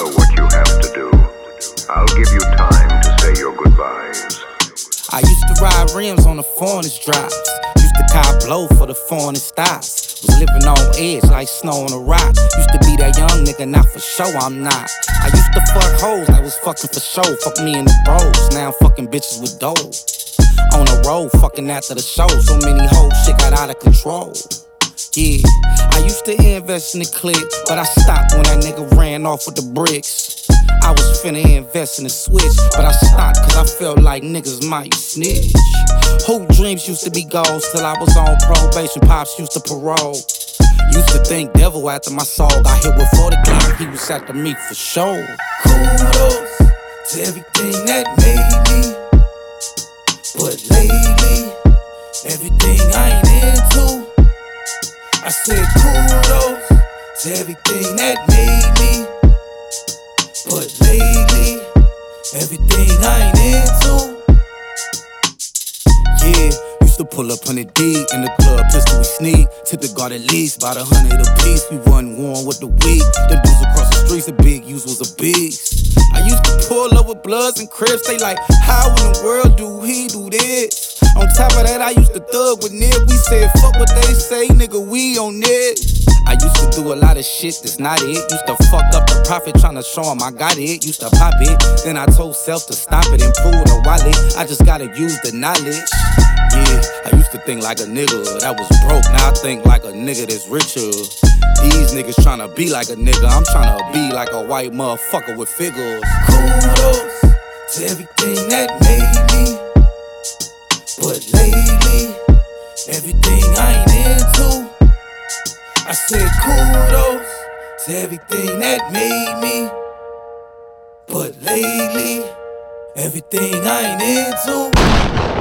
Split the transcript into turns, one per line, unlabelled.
know what you have to do. I'll give you time to say your goodbyes.
I used to ride rims on the foreigners drives. Used to cop blow for the foreign styles. Was living on edge like snow on a rock. Used to be that young nigga, not for show, I'm not. I used to fuck hoes that was fucking for show. Fuck me and the bros, now I'm fucking bitches with dough. On the road, fucking after the show. So many hoes, shit got out of control. Yeah, I used to invest in the click, but I stopped when that nigga ran off with the bricks. I was finna invest in the switch, but I stopped cause I felt like niggas might snitch. Hoop dreams used to be goals till I was on probation, pops used to parole. Used to think devil after my soul, got hit with 40 Glock, he was after me for sure.
Kudos to everything that made me, but lately, everything I ain't into. I said kudos to everything that made me, but lately, everything I ain't into. Yeah, used to pull up 100 D in the club, pistol we sneak. Took the guard at least, about 100 a piece. We wasn't warm with the weed. Them dudes across the streets, the big use was a beast. I used to pull up with Bloods and Crips. They like, how in the world do he do this? On top of that, I used to thug with Nip. We said, fuck what they say, nigga, we on it. I used to do a lot of shit that's not it. Used to fuck up the profit tryna show him I got it. Used to pop it, then I told self to stop it and pull the wallet. I just gotta use the knowledge. Yeah, I used to think like a nigga that was broke. Now I think like a nigga that's richer. These niggas tryna be like a nigga. I'm tryna be like a white motherfucker with figures. Kudos to everything that made me, but lately, everything I ain't into. I said kudos to everything that made me, but lately, everything I ain't into.